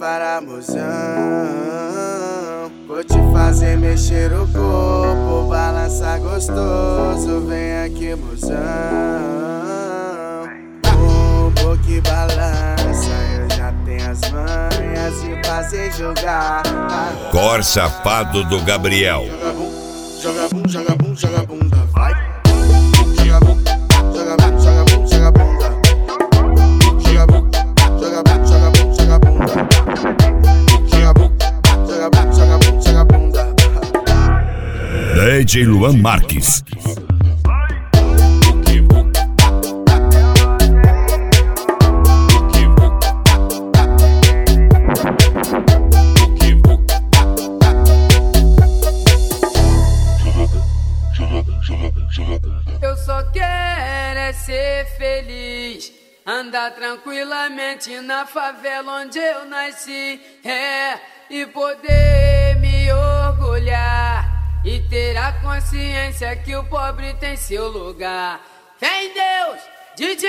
para mozão. Vou te fazer mexer o corpo, balançar gostoso. Vem aqui, mozão. Bumbum que balança, eu já tenho as manhas de fazer jogar. Cor Safado do Gabriel. Joga bum, joga bum, joga bunda, vai. Joga bum, joga bum, joga bum, joga bunda. Joga bum, joga bum, joga bum, joga bunda. Joga bum, joga bum, joga bum, joga bunda. DJ Luan Marques. Eu só quero é ser feliz, andar tranquilamente na favela onde eu nasci, e poder me orgulhar e ter a consciência que o pobre tem seu lugar. Fé em Deus, DJ!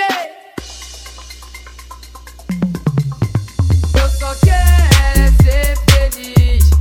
Eu só quero é ser feliz,